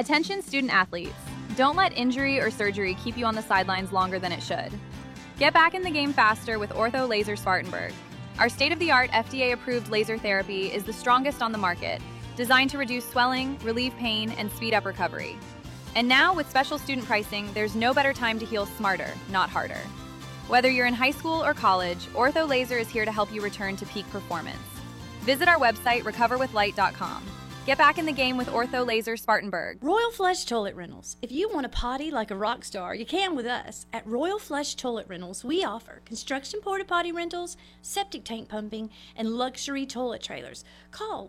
Attention student athletes. Don't let injury or surgery keep you on the sidelines longer than it should. Get back in the game faster with Ortho Laser Spartanburg. Our state-of-the-art FDA-approved laser therapy is the strongest on the market, designed to reduce swelling, relieve pain, and speed up recovery. And now, with special student pricing, there's no better time to heal smarter, not harder. Whether you're in high school or college, Ortho Laser is here to help you return to peak performance. Visit our website, recoverwithlight.com. Get back in the game with Ortho Laser Spartanburg. Royal Flush Toilet Rentals. If you want to potty like a rock star, you can with us. At Royal Flush Toilet Rentals, we offer construction porta potty rentals, septic tank pumping, and luxury toilet trailers. Call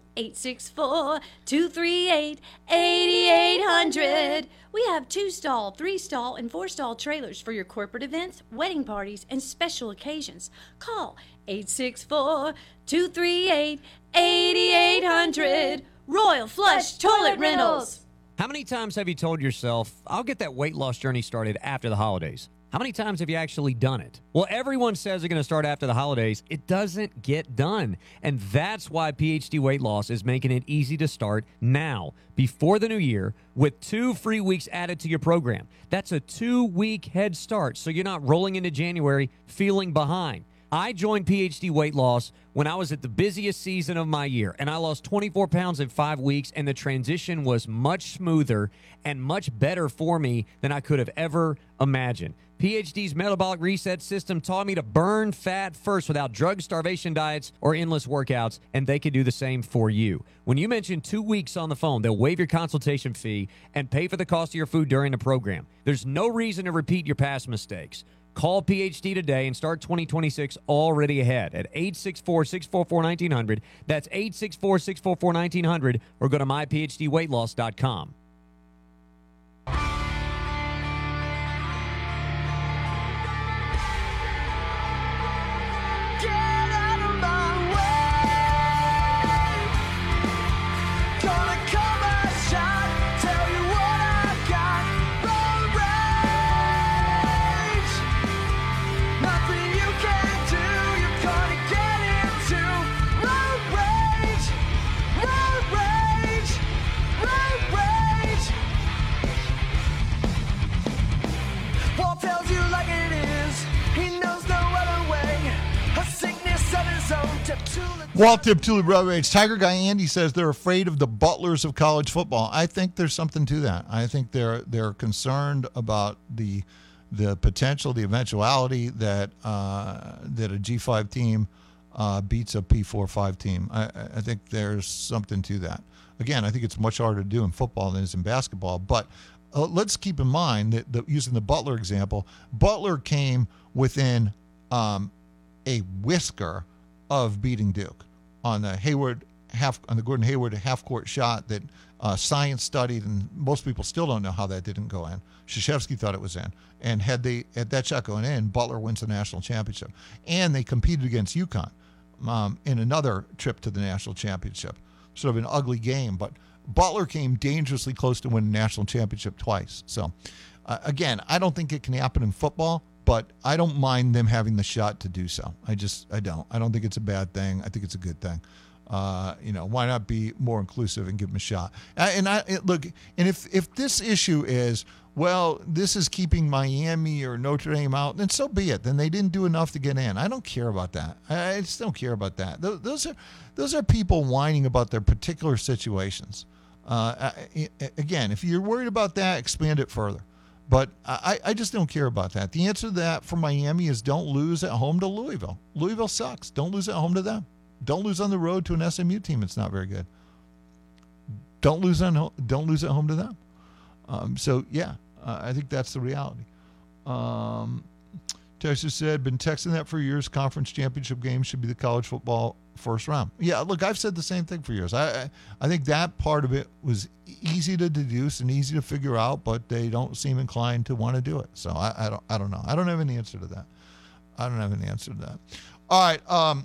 864-238-8800. We have 2-stall, 3-stall, and 4-stall trailers for your corporate events, wedding parties, and special occasions. Call 864-238-8800. Royal Flush Toilet Rentals. How many times have you told yourself, I'll get that weight loss journey started after the holidays? How many times have you actually done it? Well, everyone says they're going to start after the holidays. It doesn't get done. And that's why PhD Weight Loss is making it easy to start now, before the new year, with 2 free weeks added to your program. That's a 2-week head start, so you're not rolling into January feeling behind. I joined PhD Weight Loss when I was at the busiest season of my year, and I lost 24 pounds in 5 weeks, and the transition was much smoother and much better for me than I could have ever imagined. PhD's metabolic reset system taught me to burn fat first without drug starvation diets or endless workouts, and they could do the same for you. When you mention 2 weeks on the phone, they'll waive your consultation fee and pay for the cost of your food during the program. There's no reason to repeat your past mistakes. Call PhD today and start 2026 already ahead at 864-644-1900. That's 864-644-1900, or go to myphdweightloss.com. Walt Tiptuli Road Rage. Tiger Guy Andy says they're afraid of the butlers of college football. I think there's something to that. I think they're concerned about the potential, the eventuality that a G5 team beats a P45 team. I think there's something to that. Again, I think it's much harder to do in football than it is in basketball. But let's keep in mind that using the Butler example, Butler came within a whisker of beating Duke on the Gordon Hayward half-court shot that science studied, and most people still don't know how that didn't go in. Krzyzewski thought it was in, and had that shot going in, Butler wins the national championship. And they competed against UConn in another trip to the national championship. Sort of an ugly game, but Butler came dangerously close to winning the national championship twice. So, again, I don't think it can happen in football, but I don't mind them having the shot to do so. I don't. I don't think it's a bad thing. I think it's a good thing. Why not be more inclusive and give them a shot? And if this issue is, well, this is keeping Miami or Notre Dame out, then so be it. Then they didn't do enough to get in. I don't care about that. I just don't care about that. Those are people whining about their particular situations. Again, if you're worried about that, expand it further. But I just don't care about that. The answer to that for Miami is don't lose at home to Louisville. Louisville sucks. Don't lose at home to them. Don't lose on the road to an SMU team that's not very good. Don't lose at home to them. I think that's the reality. Texas said, been texting that for years. Conference championship game should be the college football first round. Yeah, look, I've said the same thing for years. I think that part of it was easy to deduce and easy to figure out, but they don't seem inclined to want to do it. So I don't know. I don't have any answer to that. All right.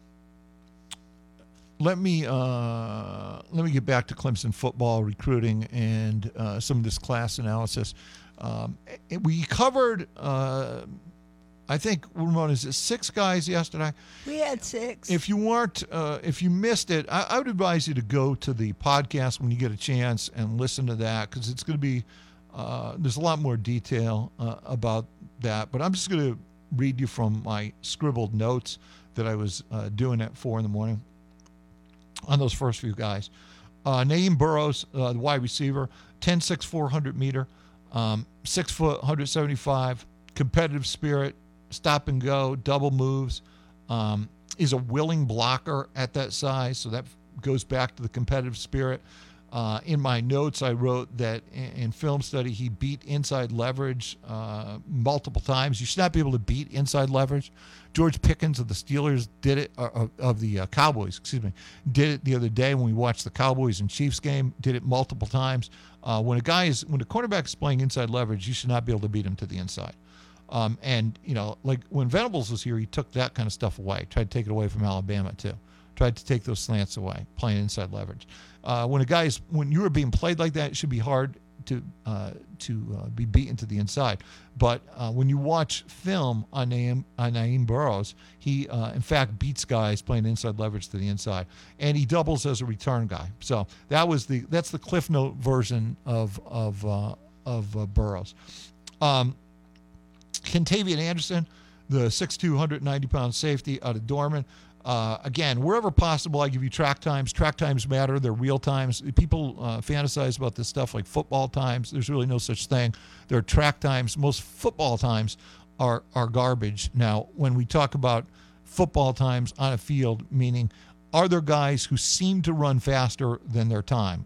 Let me get back to Clemson football recruiting and some of this class analysis. We covered, I I think, Ramona, is it 6 guys yesterday? We had 6. If you weren't, if you missed it, I would advise you to go to the podcast when you get a chance and listen to that, because it's going to be, there's a lot more detail about that. But I'm just going to read you from my scribbled notes that I was doing at 4 in the morning on those first few guys. Naeem Burrows, the wide receiver, 10.6 400 meter, 6 foot, 175, competitive spirit, stop and go, double moves. Is a willing blocker at that size, so that goes back to the competitive spirit. In my notes, I wrote that in film study, he beat inside leverage multiple times. You should not be able to beat inside leverage. George Pickens of the Steelers did it, of the Cowboys, excuse me, did it the other day when we watched the Cowboys and Chiefs game, did it multiple times. When a quarterback is playing inside leverage, you should not be able to beat him to the inside. And, like when Venables was here, he took that kind of stuff away, tried to take it away from Alabama too. Tried to take those slants away, playing inside leverage. When you are being played like that, it should be hard to be beaten to the inside. But when you watch film on Naeem Burrows, he in fact beats guys playing inside leverage to the inside, and he doubles as a return guy. So that's the Cliff Note version of Burrows. Kentavious Anderson, the 6'2", 190-pound safety out of Dorman. Again, wherever possible, I give you track times. Track times matter. They're real times. People fantasize about this stuff like football times. There's really no such thing. There are track times. Most football times are garbage. Now, when we talk about football times on a field, meaning are there guys who seem to run faster than their time?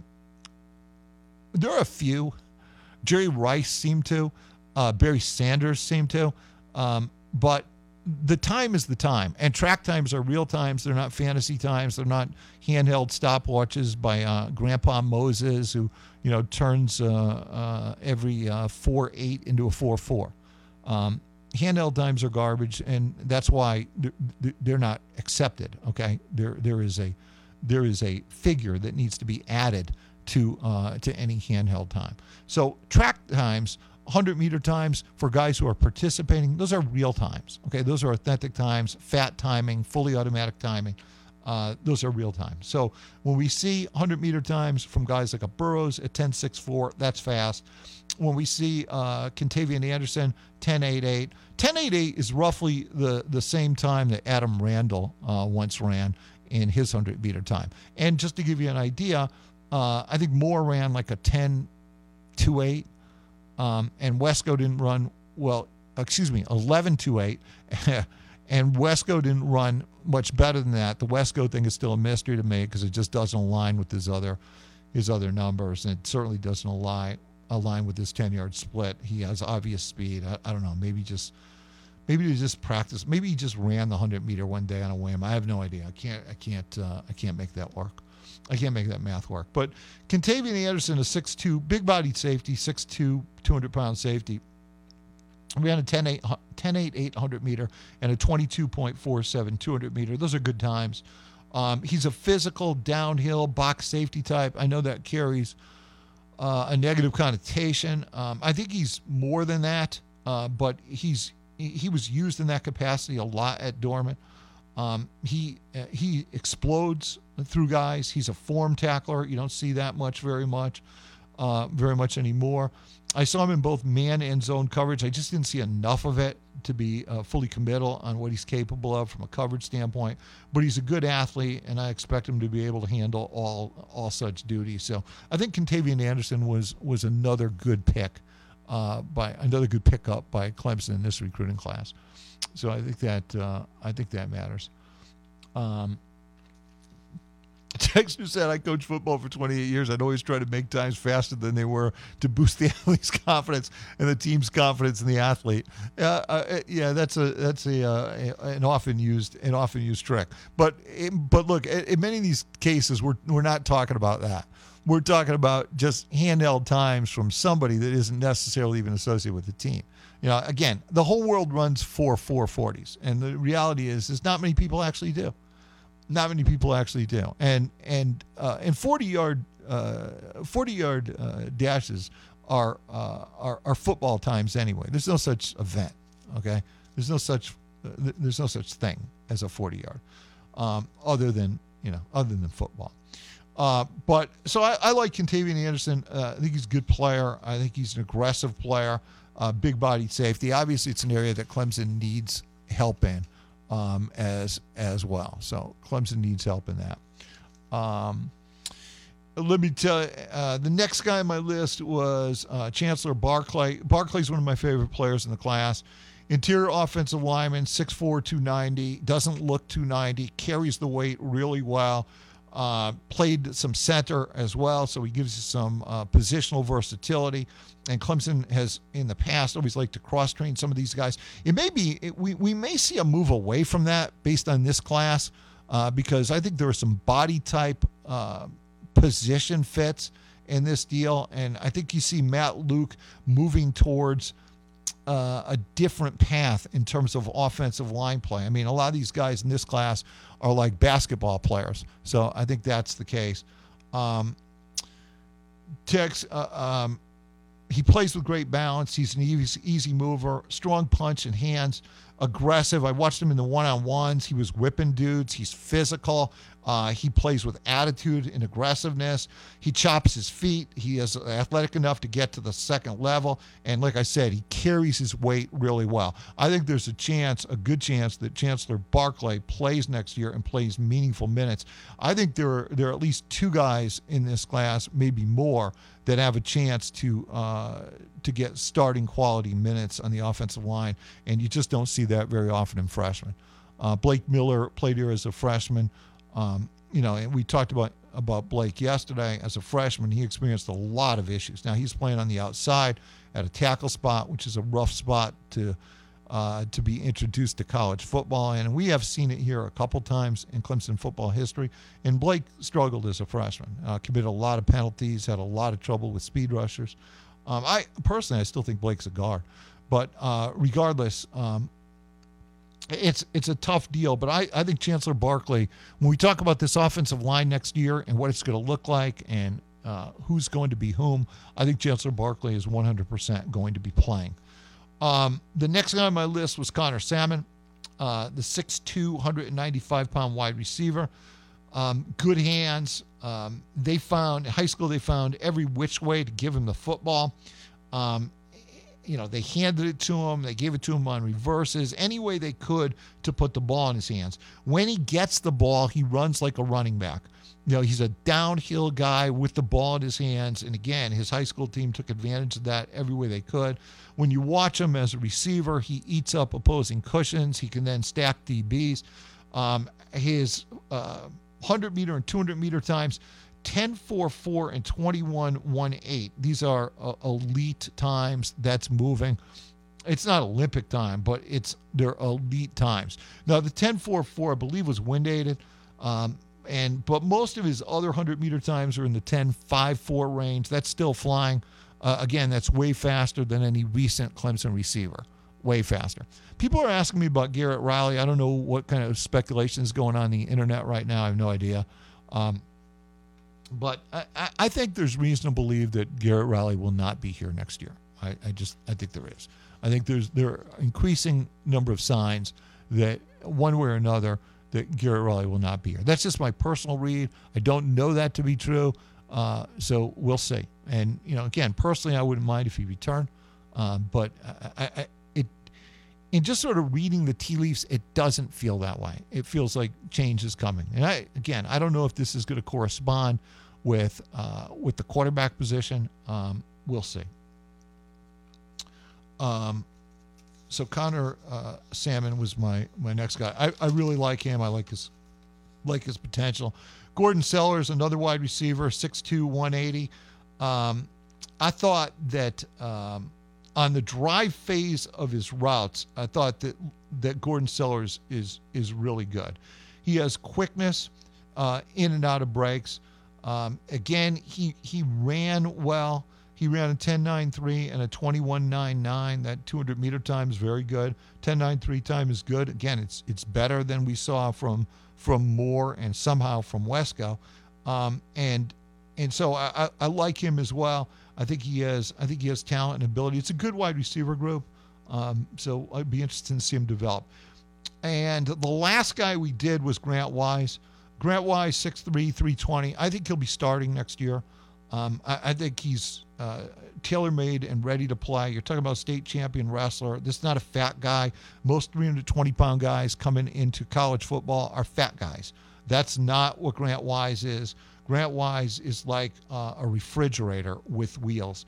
There are a few. Jerry Rice seemed to. Barry Sanders seemed to. But the time is the time, and track times are real times. They're not fantasy times. They're not handheld stopwatches by Grandpa Moses, who turns every 4.8 into a 4.4. Handheld times are garbage, and that's why they're not accepted. Okay, there is a figure that needs to be added to any handheld time. So track times. 100-meter times for guys who are participating, those are real times. Okay, those are authentic times, fat timing, fully automatic timing. Those are real times. So when we see 100-meter times from guys like a Burrows at 10.64, that's fast. When we see Kentavious Anderson 10.88, 10.88 is roughly the same time that Adam Randall once ran in his 100-meter time. And just to give you an idea, I think Moore ran like a 10.28. And Wesco didn't run 11.28, and Wesco didn't run much better than that. The Wesco thing is still a mystery to me because it just doesn't align with his other numbers, and it certainly doesn't align with his 10-yard split. He has obvious speed. I don't know. Maybe he just practiced. Maybe he just ran the 100-meter one day on a whim. I have no idea. I can't make that work. I can't make that math work. But Kentavious Anderson, a 6'2", big-bodied safety, 6'2", 200-pound safety. We ran a 10.8 100-meter and a 22.47 200-meter. Those are good times. He's a physical, downhill, box safety type. I know that carries a negative connotation. I think he's more than that, but he was used in that capacity a lot at Dorman. He explodes through guys. He's a form tackler. You don't see that very much anymore. I saw him in both man and zone coverage. I just didn't see enough of it to be fully committal on what he's capable of from a coverage standpoint. But he's a good athlete, and I expect him to be able to handle all such duties. So I think Kentavious Anderson was another good pickup by Clemson in this recruiting class. So I think that matters. Texter said, I coached football for 28 years. I'd always try to make times faster than they were to boost the athlete's confidence and the team's confidence in the athlete. That's an often used trick. But look, in many of these cases, we're not talking about that. We're talking about just handheld times from somebody that isn't necessarily even associated with the team. Again, the whole world runs 4.40s, and the reality is not many people actually do. Not many people actually do. And 40-yard dashes are football times anyway. There's no such event. Okay, There's no such thing as a 40-yard, other than football. But so I like Contavious Anderson. I think he's a good player. I think he's an aggressive player, big bodied safety. Obviously, it's an area that Clemson needs help in as well. So Clemson needs help in that. Let me tell you, the next guy on my list was Chancellor Barclay. Barclay's one of my favorite players in the class. Interior offensive lineman, 6'4", 290, doesn't look 290, carries the weight really well. Played some center as well, so he gives you some positional versatility. And Clemson has, in the past, always liked to cross-train some of these guys. We may see a move away from that based on this class because I think there are some body type position fits in this deal. And I think you see Matt Luke moving towards a different path in terms of offensive line play. I mean, a lot of these guys in this class are like basketball players. So I think that's the case. He plays with great balance. He's an easy mover, strong punch and hands, aggressive. I watched him in the one-on-ones. He was whipping dudes. He's physical. He plays with attitude and aggressiveness. He chops his feet. He is athletic enough to get to the second level. And like I said, he carries his weight really well. I think there's a good chance that Chancellor Barclay plays next year and plays meaningful minutes. I think there are at least two guys in this class, maybe more, that have a chance to get starting quality minutes on the offensive line. And you just don't see that very often in freshmen. Blake Miller played here as a freshman. And we talked about Blake yesterday. As a freshman, he experienced a lot of issues. Now he's playing on the outside at a tackle spot, which is a rough spot to be introduced to college football. And we have seen it here a couple times in Clemson football history. And Blake struggled as a freshman, committed a lot of penalties, had a lot of trouble with speed rushers. I still think Blake's a guard, but regardless, it's a tough deal, but I think Chancellor Barclay, when we talk about this offensive line next year and what it's going to look like and who's going to be whom, I think Chancellor Barclay is 100% going to be playing. The next guy on my list was Connor Salmon, the 6'2", 195-pound wide receiver. Good hands. In high school, they found every which way to give him the football. They handed it to him. They gave it to him on reverses, any way they could to put the ball in his hands. When he gets the ball, he runs like a running back. He's a downhill guy with the ball in his hands. And again, his high school team took advantage of that every way they could. When you watch him as a receiver, he eats up opposing cushions. He can then stack DBs. His 100-meter and 200-meter times, 10.44 and 21.18. These are elite times. That's moving. It's not Olympic time, but they're elite times. Now, the 10.44, I believe, was wind aided, but most of his other 100-meter times are in the 10.54 range. That's still flying. Again, that's way faster than any recent Clemson receiver. Way faster. People are asking me about Garrett Riley. I don't know what kind of speculation is going on the internet right now. I have no idea. But I think there's reason to believe that Garrett Riley will not be here next year. I think there is. I think there are increasing number of signs that one way or another that Garrett Riley will not be here. That's just my personal read. I don't know that to be true. So we'll see. And, again, personally, I wouldn't mind if he returned. But in just sort of reading the tea leaves, it doesn't feel that way. It feels like change is coming. And I don't know if this is going to correspond with the quarterback position. We'll see. So Connor Salmon was my next guy. I really like him. I like his potential. Gordon Sellers, another wide receiver, 6'2", 180. I thought that on the drive phase of his routes, I thought that Gordon Sellers is really good. He has quickness in and out of breaks. Again, he ran well. He ran a 10.93 and a 21.99. That 200-meter time is very good. 10.93 time is good. Again, it's better than we saw from Moore and somehow from Wesco. And so I like him as well. I think he has talent and ability. It's a good wide receiver group. So I'd be interested to see him develop. And the last guy we did was Grant Wise. Grant Wise, 6'3", 320. I think he'll be starting next year. I think he's tailor-made and ready to play. You're talking about state champion wrestler. This is not a fat guy. Most 320-pound guys coming into college football are fat guys. That's not what Grant Wise is. Grant Wise is like a refrigerator with wheels.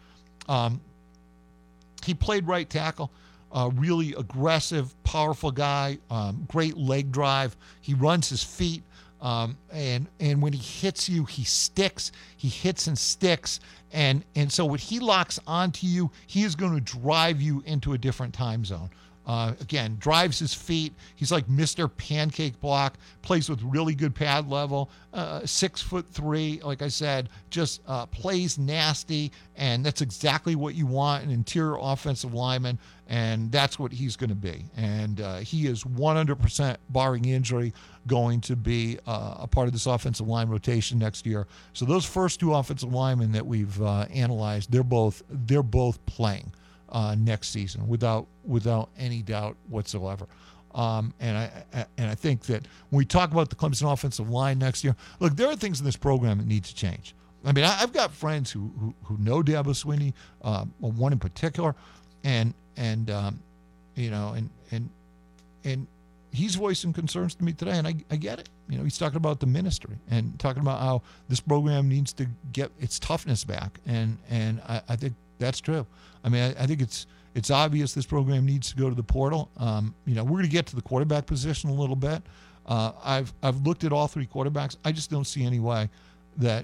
He played right tackle. Really aggressive, powerful guy. Great leg drive. He runs his feet. And when he hits you, he sticks. He hits and sticks. And so when he locks onto you, he is going to drive you into a different time zone. Again, drives his feet. He's like Mr. Pancake Block, plays with really good pad level, 6'3", like I said, just plays nasty, and that's exactly what you want, an interior offensive lineman, and that's what he's going to be. And he is 100%, barring injury, going to be a part of this offensive line rotation next year. So those first two offensive linemen that we've analyzed, they're both playing next season without any doubt whatsoever. And I think that when we talk about the Clemson offensive line next year, look, there are things in this program that need to change. I mean, I've got friends who know Dabo Swinney, one in particular, and he's voicing concerns to me today, and I get it. You know, he's talking about the ministry and talking about how this program needs to get its toughness back, and I think that's true. I mean, I think it's obvious this program needs to go to the portal. We're going to get to the quarterback position a little bit. I've looked at all three quarterbacks. I just don't see any way that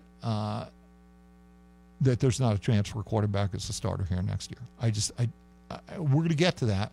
there's not a transfer quarterback as a starter here next year. We're going to get to that.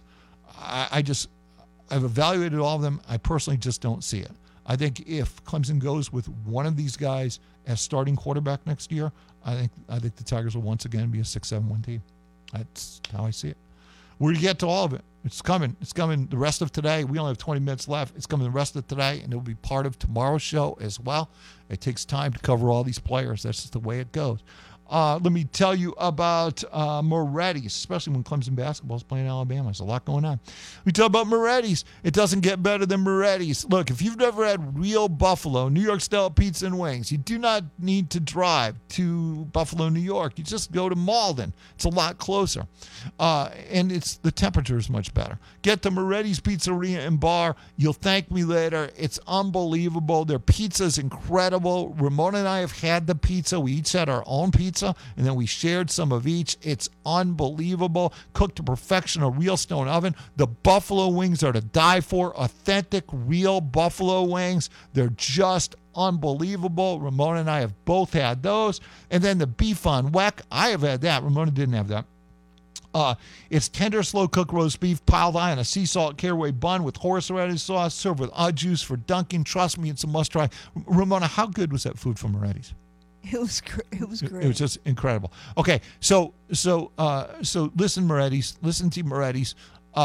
I've evaluated all of them. I personally just don't see it. I think if Clemson goes with one of these guys as starting quarterback next year, I think the Tigers will once again be a 6-7-1 team. That's how I see it. We're going to get to all of it. It's coming. It's coming the rest of today. We only have 20 minutes left. It's coming the rest of today, and it will be part of tomorrow's show as well. It takes time to cover all these players. That's just the way it goes. Let me tell you about Moretti's, especially when Clemson basketball is playing Alabama. There's a lot going on. We talk about Moretti's. It doesn't get better than Moretti's. Look, if you've never had real Buffalo, New York-style pizza and wings, you do not need to drive to Buffalo, New York. You just go to Malden. It's a lot closer. And the temperature is much better. Get to Moretti's Pizzeria and Bar. You'll thank me later. It's unbelievable. Their pizza is incredible. Ramona and I have had the pizza. We each had our own pizza, and then we shared some of each. It's unbelievable. Cooked to perfection, a real stone oven. The buffalo wings are to die for. Authentic, real buffalo wings. They're just unbelievable. Ramona and I have both had those. And then the beef on weck. I have had that. Ramona didn't have that. It's tender, slow-cooked roast beef piled high on a sea salt caraway bun with horseradish sauce, served with odd juice for dunking. Trust me, it's a must-try. Ramona, how good was that food from Moretti's? It was great. It was just incredible. Okay, so listen, Moretti's. Listen to Moretti's.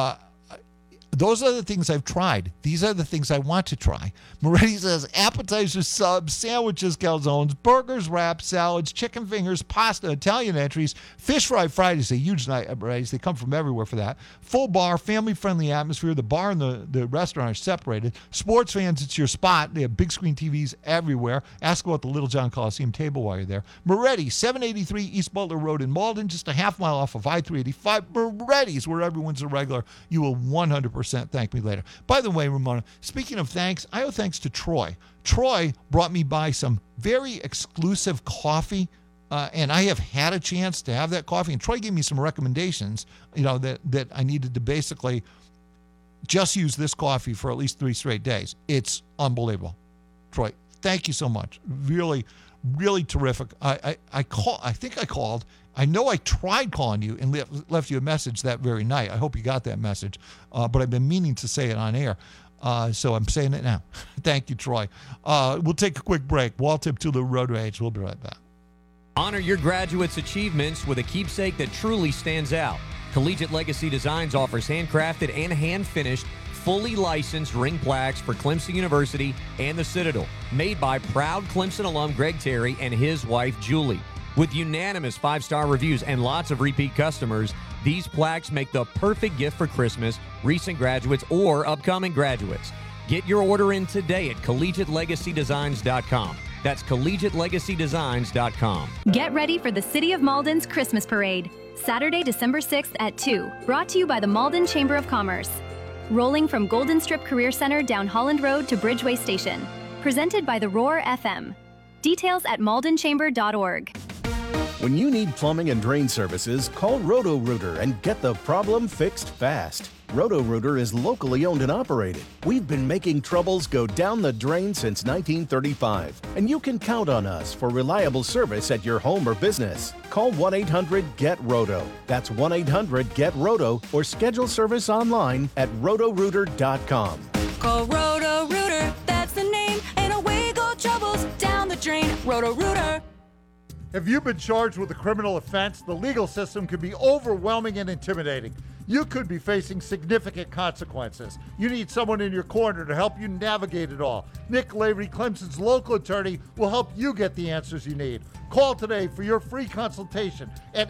Those are the things I've tried. These are the things I want to try. Moretti's has appetizers, subs, sandwiches, calzones, burgers, wraps, salads, chicken fingers, pasta, Italian entries. Fish Fry Friday is a huge night at Moretti's. They come from everywhere for that. Full bar, family-friendly atmosphere. The bar and the restaurant are separated. Sports fans, it's your spot. They have big screen TVs everywhere. Ask about the Little John Coliseum table while you're there. Moretti's, 783 East Butler Road in Malden, just a half mile off of I-385. Moretti's, where everyone's a regular. You will 100% thank me later. By the way, Ramona, speaking of thanks, I owe thanks to Troy. Troy brought me by some very exclusive coffee, and I have had a chance to have that coffee. And Troy gave me some recommendations, that I needed to basically just use this coffee for at least 3 straight days. It's unbelievable. Troy, thank you so much. Really, really terrific. I think I called. I know I tried calling you and left you a message that very night. I hope you got that message. But I've been meaning to say it on air. So I'm saying it now. Thank you, Troy. We'll take a quick break. Wall tip to the road rage. We'll be right back. Honor your graduates' achievements with a keepsake that truly stands out. Collegiate Legacy Designs offers handcrafted and hand-finished, fully licensed ring plaques for Clemson University and the Citadel, made by proud Clemson alum Greg Terry and his wife, Julie. With unanimous 5-star reviews and lots of repeat customers, these plaques make the perfect gift for Christmas, recent graduates, or upcoming graduates. Get your order in today at collegiatelegacydesigns.com. That's collegiatelegacydesigns.com. Get ready for the City of Malden's Christmas Parade, Saturday, December 6th at 2. Brought to you by the Malden Chamber of Commerce. Rolling from Golden Strip Career Center down Holland Road to Bridgeway Station. Presented by the Roar FM. Details at maldenchamber.org. When you need plumbing and drain services, call Roto-Rooter and get the problem fixed fast. Roto-Rooter is locally owned and operated. We've been making troubles go down the drain since 1935, and you can count on us for reliable service at your home or business. Call 1-800-GET-ROTO. That's 1-800-GET-ROTO, or schedule service online at rotorooter.com. Call Roto-Rooter, that's the name, and away go troubles down the drain. Roto-Rooter. Have you been charged with a criminal offense? The legal system can be overwhelming and intimidating. You could be facing significant consequences. You need someone in your corner to help you navigate it all. Nick Lavery, Clemson's local attorney, will help you get the answers you need. Call today for your free consultation at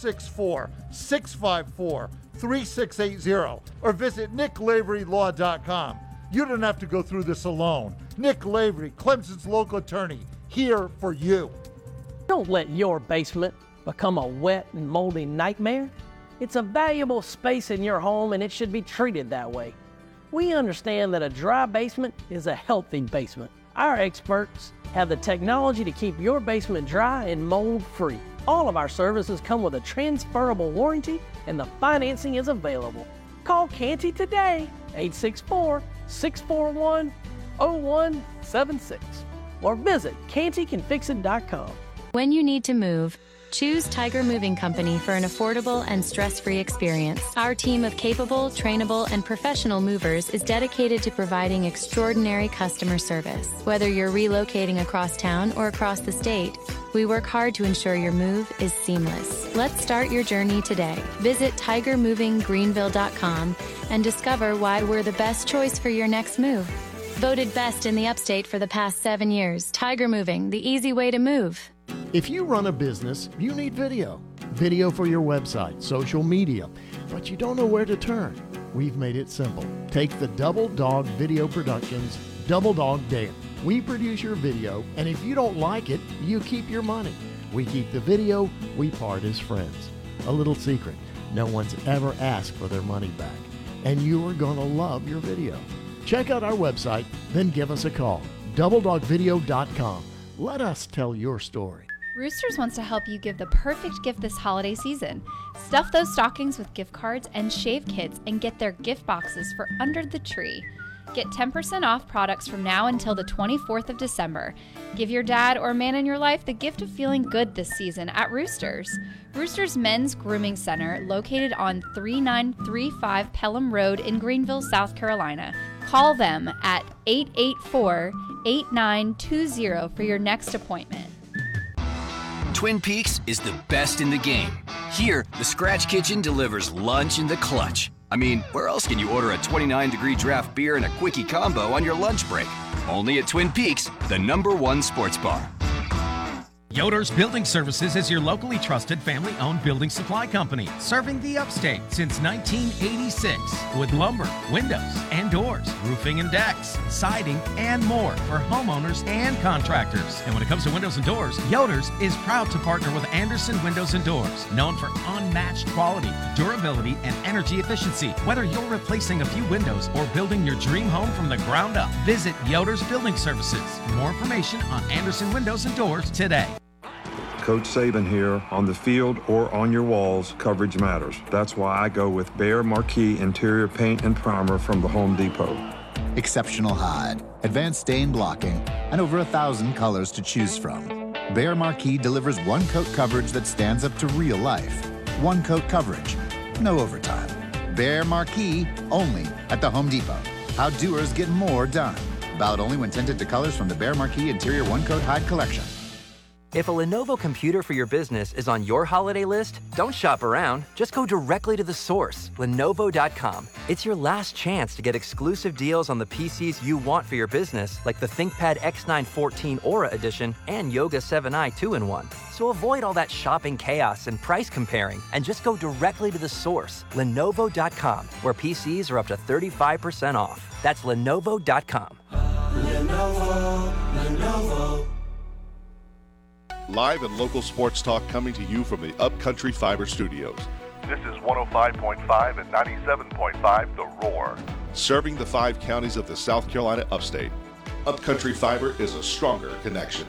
864-654-3680 or visit nicklaverylaw.com. You don't have to go through this alone. Nick Lavery, Clemson's local attorney, here for you. Don't let your basement become a wet and moldy nightmare. It's a valuable space in your home and it should be treated that way. We understand that a dry basement is a healthy basement. Our experts have the technology to keep your basement dry and mold-free. All of our services come with a transferable warranty and the financing is available. Call Canty today, 864-641-0176, or visit cantycanfixit.com. When you need to move, choose Tiger Moving Company for an affordable and stress-free experience. Our team of capable, trainable, and professional movers is dedicated to providing extraordinary customer service. Whether you're relocating across town or across the state, we work hard to ensure your move is seamless. Let's start your journey today. Visit tigermovinggreenville.com and discover why we're the best choice for your next move. Voted best in the upstate for the past 7 years. Tiger Moving, the easy way to move. If you run a business, you need video. Video for your website, social media, but you don't know where to turn. We've made it simple. Take the Double Dog Video Productions Double Dog Daily. We produce your video, and if you don't like it, you keep your money. We keep the video, we part as friends. A little secret, no one's ever asked for their money back, and you are going to love your video. Check out our website, then give us a call. DoubleDogVideo.com. Let us tell your story. Roosters wants to help you give the perfect gift this holiday season. Stuff those stockings with gift cards and shave kits and get their gift boxes for under the tree. Get 10% off products from now until the 24th of December. Give your dad or man in your life the gift of feeling good this season at Roosters. Roosters Men's Grooming Center, located on 3935 Pelham Road in Greenville, South Carolina. Call them at 884-8920 for your next appointment. Twin Peaks is the best in the game. Here, the Scratch Kitchen delivers lunch in the clutch. I mean, where else can you order a 29-degree draft beer and a quickie combo on your lunch break? Only at Twin Peaks, the #1 sports bar. Yoder's Building Services is your locally trusted family-owned building supply company, serving the upstate since 1986 with lumber, windows and doors, roofing and decks, siding, and more for homeowners and contractors. And when it comes to windows and doors, Yoder's is proud to partner with Anderson Windows and Doors, known for unmatched quality, durability, and energy efficiency. Whether you're replacing a few windows or building your dream home from the ground up, visit Yoder's Building Services. For more information on Anderson Windows and Doors today. Coach Saban here. On the field or on your walls, coverage matters. That's why I go with Behr Marquee Interior Paint and Primer from the Home Depot. Exceptional hide, advanced stain blocking, and over 1,000 colors to choose from. Behr Marquee delivers one-coat coverage that stands up to real life. One-coat coverage, no overtime. Behr Marquee, only at the Home Depot. How doers get more done. Valid only when tinted to colors from the Behr Marquee Interior One-Coat Hide Collection. If a Lenovo computer for your business is on your holiday list, don't shop around. Just go directly to the source, Lenovo.com. It's your last chance to get exclusive deals on the PCs you want for your business, like the ThinkPad X9 14 Aura Edition and Yoga 7i 2-in-1. So avoid all that shopping chaos and price comparing, and just go directly to the source, Lenovo.com, where PCs are up to 35% off. That's Lenovo.com. Lenovo. Live and local sports talk coming to you from the Upcountry Fiber Studios. This is 105.5 and 97.5 The Roar. Serving the 5 counties of the South Carolina upstate. Upcountry Fiber is a stronger connection.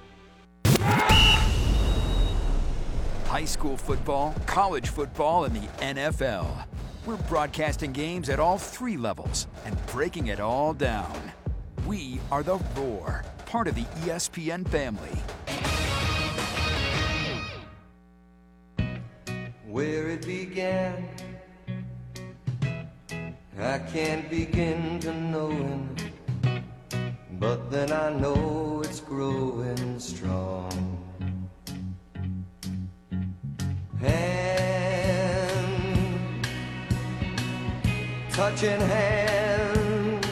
High school football, college football, and the NFL. We're broadcasting games at all 3 levels and breaking it all down. We are The Roar, part of the ESPN family. Where it began, I can't begin to know it, but then I know it's growing strong. Hand, touching hands,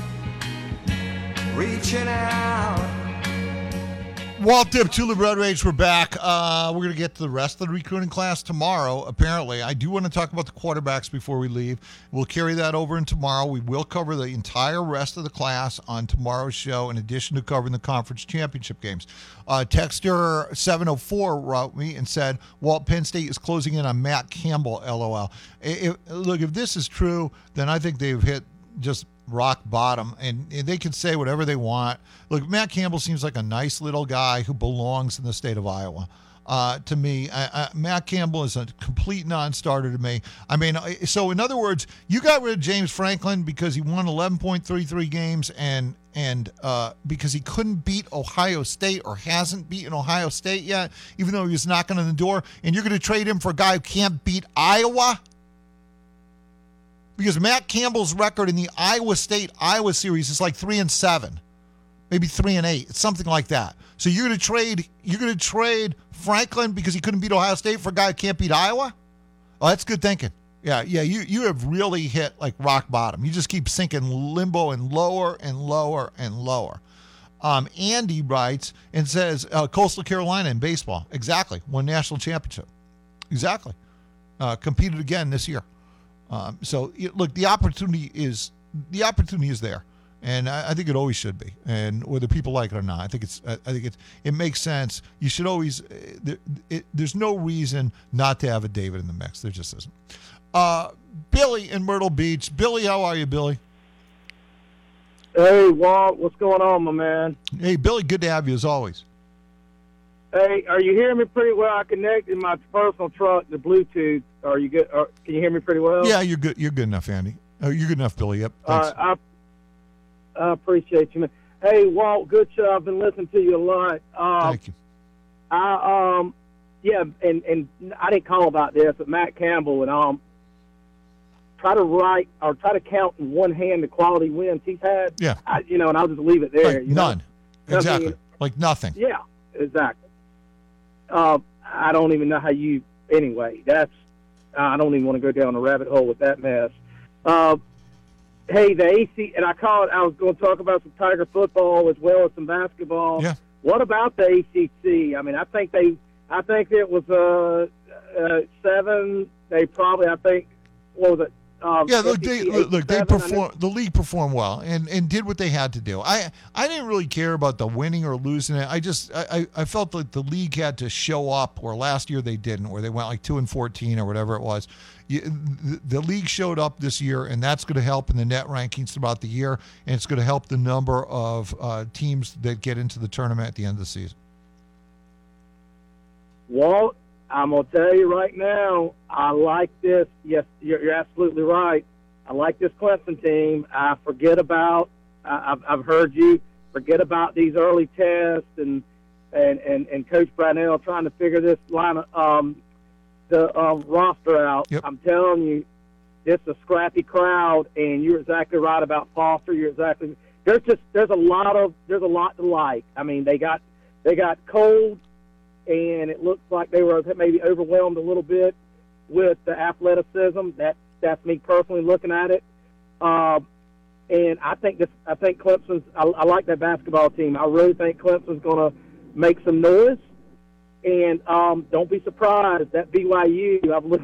reaching out. Walt Dip, Road Rage, we're back. We're going to get to the rest of the recruiting class tomorrow, apparently. I do want to talk about the quarterbacks before we leave. We'll carry that over in tomorrow. We will cover the entire rest of the class on tomorrow's show, in addition to covering the conference championship games. Texter 704 wrote me and said, Walt, Penn State is closing in on Matt Campbell, LOL. Look, if this is true, then I think they've hit just rock bottom, and they can say whatever they want. Look, Matt Campbell seems like a nice little guy who belongs in the state of Iowa. To me, Matt Campbell is a complete non-starter to me. I mean, so in other words, you got rid of James Franklin because he won 11.33 games and because he couldn't beat Ohio State or hasn't beaten Ohio State yet, even though he was knocking on the door, and you're going to trade him for a guy who can't beat Iowa? Because Matt Campbell's record in the Iowa series is like 3-7, maybe 3-8. It's something like that. So you're going to trade Franklin because he couldn't beat Ohio State for a guy who can't beat Iowa? Oh, that's good thinking. Yeah. You have really hit like rock bottom. You just keep sinking limbo and lower and lower and lower. Andy writes and says Coastal Carolina in baseball. Exactly. Won national championship. Exactly. Competed again this year. So look, the opportunity is there, and I think it always should be. And whether people like it or not, I think it makes sense. You should always. There's no reason not to have a David in the mix. There just isn't. Billy in Myrtle Beach. Billy, how are you, Billy? Hey, Walt, what's going on, my man? Hey, Billy, good to have you as always. Hey, are you hearing me pretty well? I connected my personal truck to Bluetooth. Are you good? Can you hear me pretty well? Yeah, you're good. You're good enough, Andy. You're good enough, Billy. Yep. Thanks. I appreciate you, man. Hey, Walt, good show. I've been listening to you a lot. Thank you. Yeah, and I didn't call about this, but Matt Campbell and try to count in one hand the quality wins he's had. Yeah. And I'll just leave it there. Like none. Exactly. Like nothing. Yeah, exactly. I don't even know how you. Anyway, I don't even want to go down a rabbit hole with that mess. Hey, the AC, and I was going to talk about some Tiger football as well as some basketball. Yeah. What about the ACC? I mean, I think it was 7. They probably, what was it? Yeah, look, they performed. The league performed well and did what they had to do. I didn't really care about the winning or losing it. I felt like the league had to show up, where last year they didn't, where they went like 2-14 or whatever it was. The league showed up this year, and that's going to help in the net rankings throughout the year, and it's going to help the number of teams that get into the tournament at the end of the season. Walt, I'm going to tell you right now, I like this. Yes, you're absolutely right. I like this Clemson team. I've heard you forget about these early tests and Coach Brownell trying to figure this the roster out. Yep. I'm telling you, it's a scrappy crowd, and you're exactly right about Foster. There's a lot to like. I mean, they got Cole and it looks like they were maybe overwhelmed a little bit with the athleticism. That's me personally looking at it. And I think Clemson's. I like that basketball team. I really think Clemson's going to make some noise. And don't be surprised that BYU.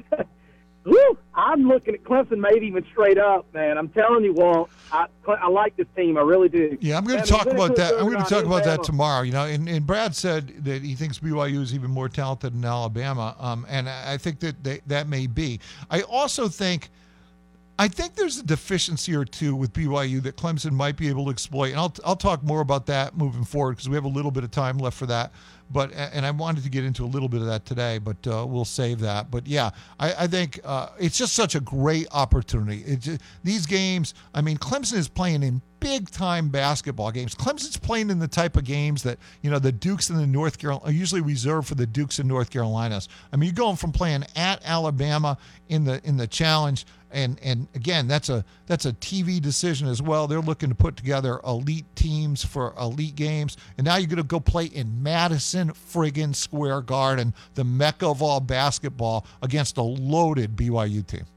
I'm looking at Clemson maybe even straight up, man. I'm telling you, Walt. I like this team. I really do. Yeah, I'm going to talk about that. I'm going to talk about that tomorrow. You know, and Brad said that he thinks BYU is even more talented than Alabama, and I think that may be. I also think there's a deficiency or two with BYU that Clemson might be able to exploit, and I'll talk more about that moving forward because we have a little bit of time left for that. And I wanted to get into a little bit of that today, but we'll save that. But yeah, I think it's just such a great opportunity. These games, I mean, Clemson is playing in big-time basketball games. Clemson's playing in the type of games that, you know, the Dukes and the North Carolina are usually reserved for the Dukes and North Carolinas. I mean, you're going from playing at Alabama in the challenge. And again, that's a TV decision as well. They're looking to put together elite teams for elite games. And now you're going to go play in Madison friggin' Square Garden, the mecca of all basketball, against a loaded BYU team.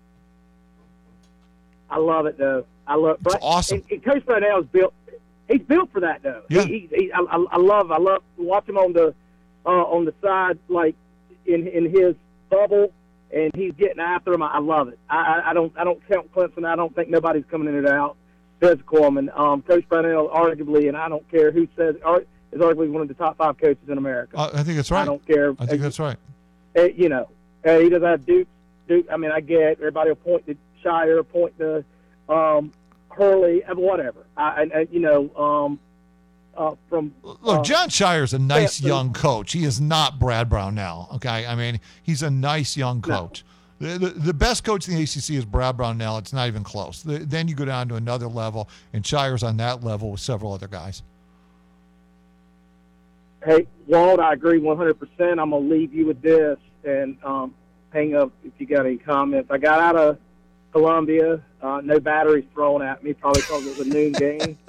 I love it, though. It's awesome. And Coach Brownell is built. He's built for that, though. Yeah. I love watch him on the side, like in his bubble. And he's getting after him. I love it. I don't count Clemson. I don't think nobody's coming in and out physical. I mean, Coach Brownell, arguably, and I don't care who says, is arguably one of the top 5 coaches in America. I think that's right. I don't care. I think that's right. You know, he doesn't have Duke. I mean, I get everybody will point to Shire, point to Hurley, whatever. Look, John Shire's a nice young coach. He is not Brad Brownell, okay? I mean, he's a nice young coach. No. The best coach in the ACC is Brad Brownell. It's not even close. Then you go down to another level, and Shire's on that level with several other guys. Hey, Walt, I agree 100%. I'm going to leave you with this and hang up if you got any comments. I got out of Columbia. No batteries thrown at me, probably because it was a noon game.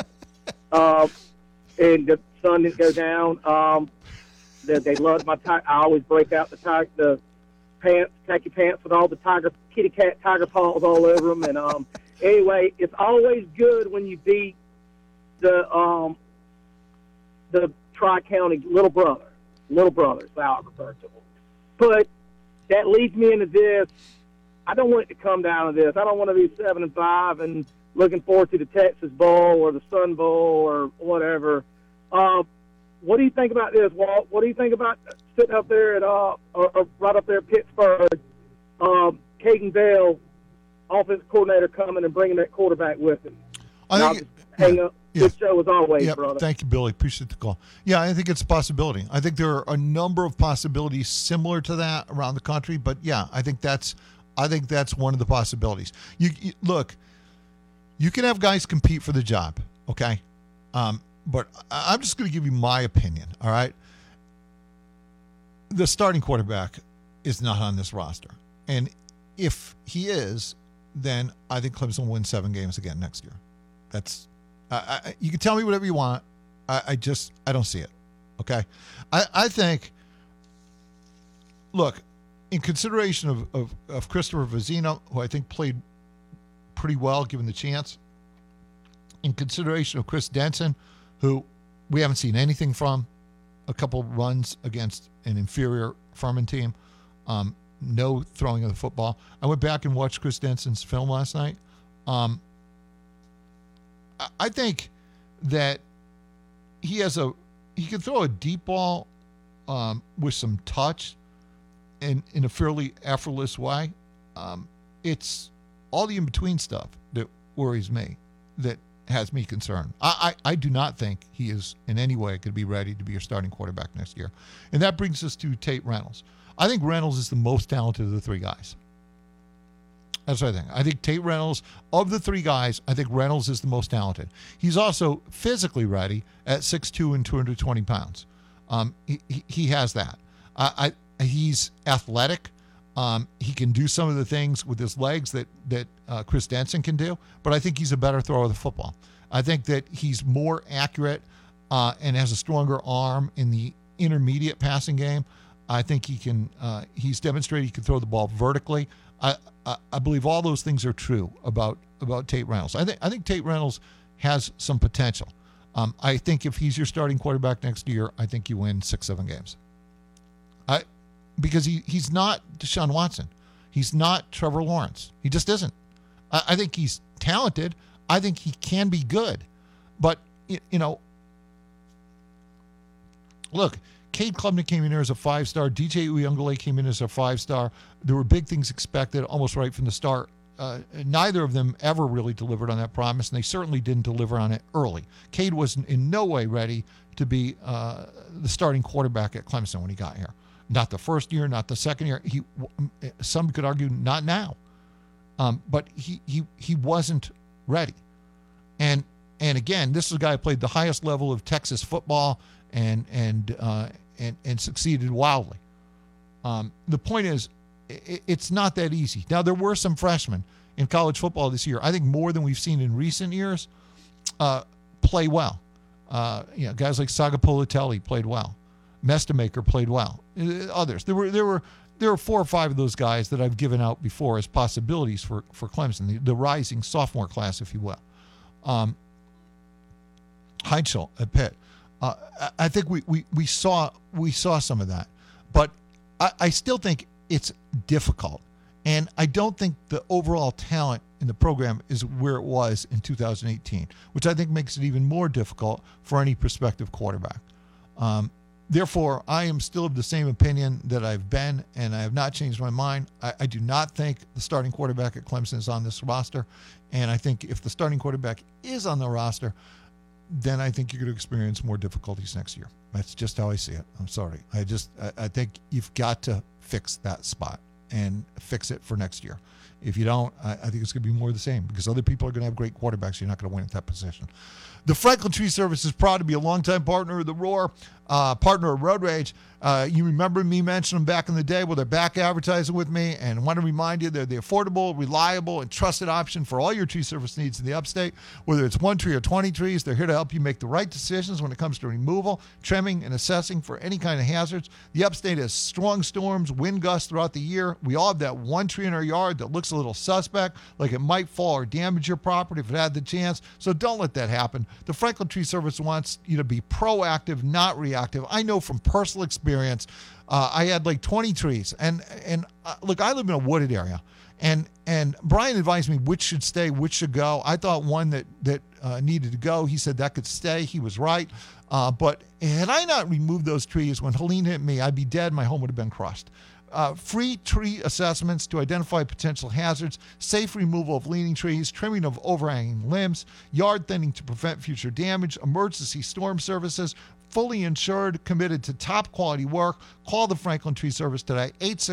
And the sun didn't go down. They loved my I always break out the pants, khaki pants with all the kitty cat tiger paws all over them. And anyway, it's always good when you beat the Tri-County little brothers, how I refer to them. But that leads me into this. I don't want it to come down to this. I don't want to be 7-5 and looking forward to the Texas Bowl or the Sun Bowl or whatever. What do you think about this, Walt? What do you think about sitting up there at right up there at Pittsburgh, Caden Bell, offensive coordinator, coming and bringing that quarterback with him? Hang up. Good show as always, brother. Thank you, Billy. Appreciate the call. Yeah, I think it's a possibility. I think there are a number of possibilities similar to that around the country, but yeah, I think that's one of the possibilities. You look. You can have guys compete for the job, okay? But I'm just going to give you my opinion, all right? The starting quarterback is not on this roster. And if he is, then I think Clemson will win 7 games again next year. That's you can tell me whatever you want. I don't see it, okay? I think, look, in consideration of Christopher Vizino, who I think played pretty well given the chance, in consideration of Chris Denson, who we haven't seen anything from, a couple runs against an inferior Furman team, no throwing of the football. I went back and watched Chris Denson's film last night. I think that he can throw a deep ball with some touch in a fairly effortless way. It's all the in-between stuff that worries me, that has me concerned. I do not think he is in any way going to be ready to be your starting quarterback next year. And that brings us to Tate Reynolds. I think Reynolds is the most talented of the 3 guys. That's what I think. I think Tate Reynolds, of the 3 guys, I think Reynolds is the most talented. He's also physically ready at 6'2" and 220 pounds. He has that. He's athletic. He can do some of the things with his legs that Chris Denson can do, but I think he's a better thrower of the football. I think that he's more accurate and has a stronger arm in the intermediate passing game. I think he can. He's demonstrated he can throw the ball vertically. I believe all those things are true about Tate Reynolds. I think Tate Reynolds has some potential. I think if he's your starting quarterback next year, I think you win 6-7 games. Because he's not Deshaun Watson. He's not Trevor Lawrence. He just isn't. I think he's talented. I think he can be good. But, look, Cade Klubnik came in here as a 5-star. DJ Uyunglele came in as a 5-star. There were big things expected almost right from the start. Neither of them ever really delivered on that promise, and they certainly didn't deliver on it early. Cade was in no way ready to be the starting quarterback at Clemson when he got here. Not the first year, not the second year. Some could argue not now, but he wasn't ready. And again, this is a guy who played the highest level of Texas football and succeeded wildly. The point is, it's not that easy. Now, there were some freshmen in college football this year, I think more than we've seen in recent years, play well. Guys like Sagapolitelli played well. Mestamaker played well. Others. There were 4 or 5 of those guys that I've given out before as possibilities for Clemson, the rising sophomore class, if you will. Heintzel at Pitt. I think we saw some of that, but I still think it's difficult, and I don't think the overall talent in the program is where it was in 2018, which I think makes it even more difficult for any prospective quarterback. Therefore, I am still of the same opinion that I've been, and I have not changed my mind. I do not think the starting quarterback at Clemson is on this roster, and I think if the starting quarterback is on the roster, then I think you're going to experience more difficulties next year. That's just how I see it. I'm sorry. I think you've got to fix that spot and fix it for next year. If you don't, I think it's going to be more of the same because other people are going to have great quarterbacks. You're not going to win at that position. The Franklin Tree Service is proud to be a longtime partner of The Roar, partner of Road Rage. You remember me mentioning them back in the day where they're back advertising with me, and I want to remind you they're the affordable, reliable, and trusted option for all your tree service needs in the upstate. Whether it's 1 tree or 20 trees, they're here to help you make the right decisions when it comes to removal, trimming, and assessing for any kind of hazards. The upstate has strong storms, wind gusts throughout the year. We all have that one tree in our yard that looks a little suspect, like it might fall or damage your property if it had the chance. So don't let that happen. The Franklin Tree Service wants you to be proactive, not reactive. I know from personal experience, I had like 20 trees, and look, I live in a wooded area, and Brian advised me which should stay, which should go. I thought one that needed to go. He said that could stay. He was right. But had I not removed those trees when Helene hit me, I'd be dead. My home would have been crushed. Free tree assessments to identify potential hazards, safe removal of leaning trees, trimming of overhanging limbs, yard thinning to prevent future damage, emergency storm services, fully insured, committed to top quality work. Call the Franklin Tree Service today,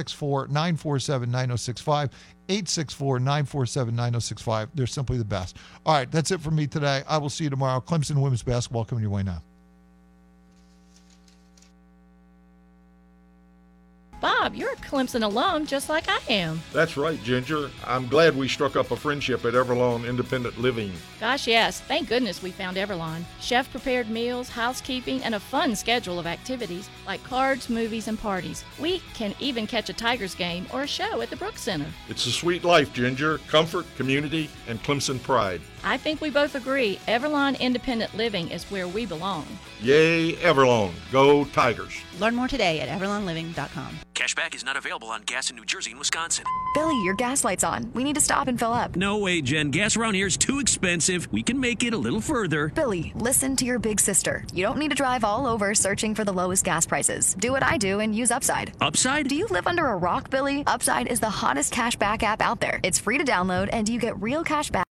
864-947-9065, 864-947-9065. They're simply the best. All right, that's it for me today. I will see you tomorrow. Clemson women's basketball coming your way now. Bob, you're a Clemson alum just like I am. That's right, Ginger. I'm glad we struck up a friendship at Everlawn Independent Living. Gosh, yes. Thank goodness we found Everlawn. Chef-prepared meals, housekeeping, and a fun schedule of activities like cards, movies, and parties. We can even catch a Tigers game or a show at the Brooks Center. It's a sweet life, Ginger. Comfort, community, and Clemson pride. I think we both agree Everlawn Independent Living is where we belong. Yay, Everlawn. Go Tigers. Learn more today at everlawnliving.com. Cashback is not available on gas in New Jersey and Wisconsin. Billy, your gas light's on. We need to stop and fill up. No way, Jen. Gas around here is too expensive. We can make it a little further. Billy, listen to your big sister. You don't need to drive all over searching for the lowest gas prices. Do what I do and use Upside. Upside? Do you live under a rock, Billy? Upside is the hottest cashback app out there. It's free to download, and you get real cash back